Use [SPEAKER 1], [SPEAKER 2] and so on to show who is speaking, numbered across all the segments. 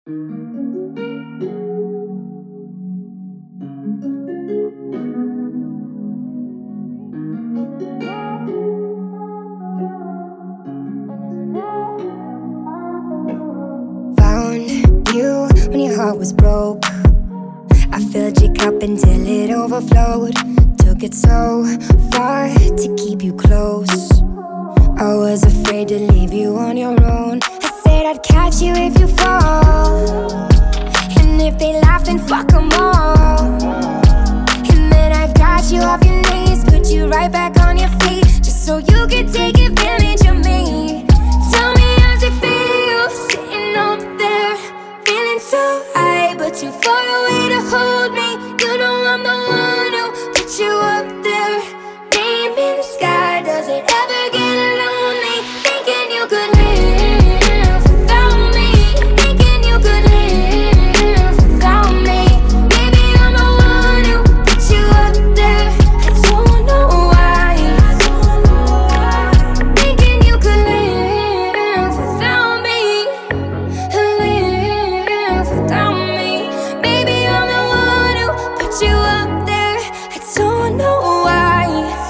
[SPEAKER 1] Found you when your heart was broke. I filled your cup until it overflowed. Took it so far to keep you close. I was afraid to leave you on your own. I said I'd catch you if you fall, and if they laugh then fuck them all. And then I got you off your knees, put you right back on your feet, just so you could take advantage of me. Tell me how's it feel, sitting up there, feeling so high, but too far away to hold me. You know I'm the one who put you up there, name in the sky. Does it ever get lonely, thinking you could live without me, thinking you could live without me? Baby, I'm the one who put you up there. I don't know why, thinking you could live without me, live without me. Baby, I'm the one who put you up there. I don't know why.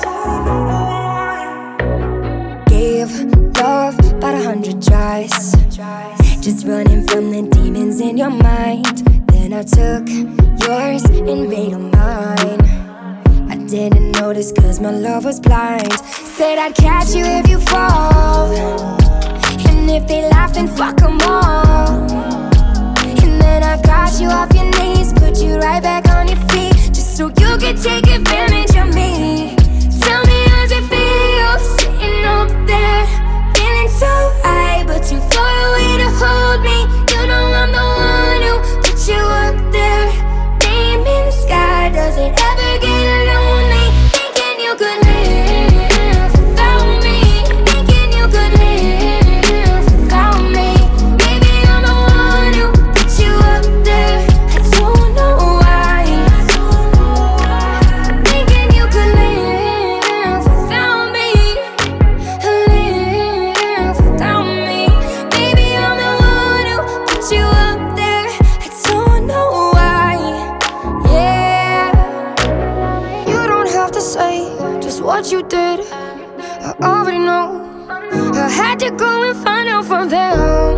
[SPEAKER 1] Gave love about 100 tries, just running from the demons in your mind. Then I took yours and made them mine. I didn't notice cause my love was blind. Said I'd catch you if you fall, and if they laugh then fuck them all. And then I got you off your knees, put you right back on your feet, just so you could take advantage of me. Tell me how's it feel, sitting up there, feeling so high, but too far away to hold me. You know I'm the one who put you up there, name in the sky. Does it ever get lonely, thinking you could live without me, thinking you could live without me? Baby, I'm the one who put you up there. I don't know why, thinking you could live without me, live without me. Baby, I'm the one who put you up there. I don't know why. Yeah, you don't have to say just what you did, I already know. I had to go and find out from them.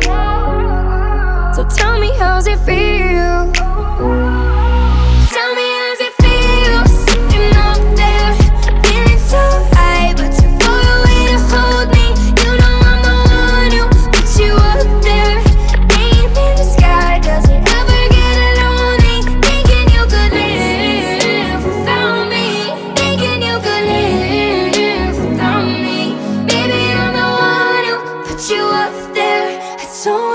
[SPEAKER 1] So tell me how's it feel, tell me how's it feel, sitting up there, feeling so high, but too far away to hold me. You know I'm the one who put you up there, name in the sky. Does it ever get lonely, thinking you could live without me, thinking you could live without me? Baby, I'm the one who put you up there. I don't